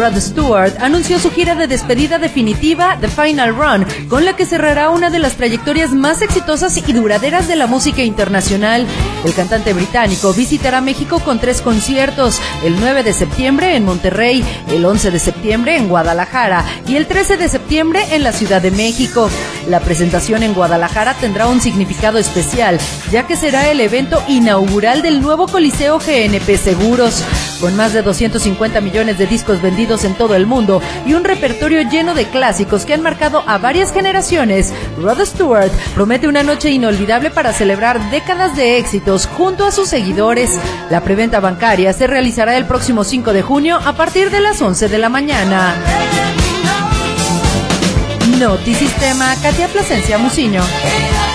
Rod Stewart anunció su gira de despedida definitiva, The Final Run, con la que cerrará una de las trayectorias más exitosas y duraderas de la música internacional. El cantante británico visitará México con 3 conciertos, el 9 de septiembre en Monterrey, el 11 de septiembre en Guadalajara y el 13 de septiembre en la Ciudad de México. La presentación en Guadalajara tendrá un significado especial, ya que será el evento inaugural del nuevo Coliseo GNP Seguros. Con más de 250 millones de discos vendidos en todo el mundo y un repertorio lleno de clásicos que han marcado a varias generaciones, Rod Stewart promete una noche inolvidable para celebrar décadas de éxitos junto a sus seguidores. La preventa bancaria se realizará el próximo 5 de junio a partir de las 11 de la mañana. Notisistema, Katia Plasencia Muciño.